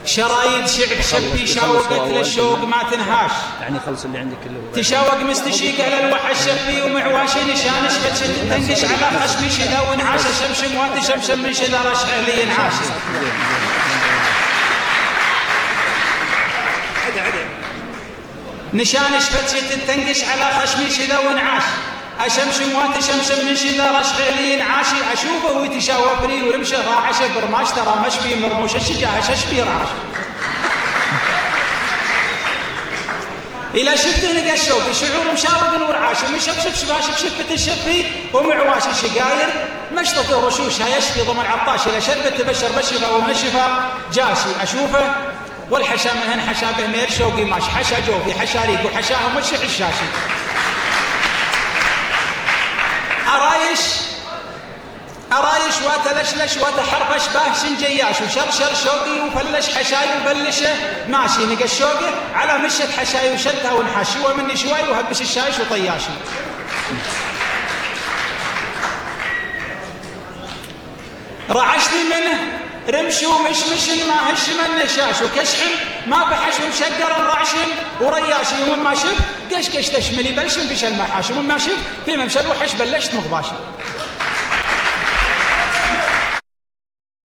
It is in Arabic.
شرايد شعب شبي شاوقت للشوق ما تنهاش، يعني خلص اللي عندك كله. تشاوق مستشيق على الوحش شبي ومعواشي نشان شفت تنقش على خشمي شذا ونعاش شمشم وتشمشم من شذا رشح لي ينعاش. نشان شفت تنقش على خشمي شذا ونعاش أشمشم وتشمشم من شذا رشح لي ينعاشي. أشوفه ويتشاوفني ورمشه راعش برماش ترى مشبي مرموش الشجاع ششبي راعش. إلى شفته نقى الشوق شعور مشاوق ورعاش مشبشب شباشب شفة الشفي ومعواش شقاير مشطة رشوشها يشفي ضمن عطاش. إلى شربة تبشر بشفة ومشفة جاشي. أشوفه والحشا مهن حشا به مير شوقي ماش حشا جوفي حشاريق وحشاه ومشي حشاشي. أرايش واتلشلش وتحرفش باهش جياش وشرشر شوقي وفلش حشاي وبلشه ماشي. نقى الشوقي على مشت حشاي وشدها ونحاشي ومني شوي وهبش الشايش وطياشي. رعشني منه رمش ومشمش ما هش من نشاش وكشحم ما بحش ومشقر الرعشم ورياشي. ومما شف قشقش تشملي بلشم في المحاش ومما شف في ممشى الوحش بلشت مغباشي.